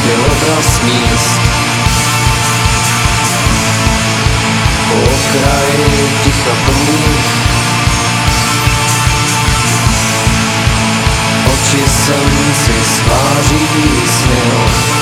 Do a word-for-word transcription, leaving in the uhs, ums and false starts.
byl obraz míst. Po okraji ticha průh, oči jsem si z tváří sněl.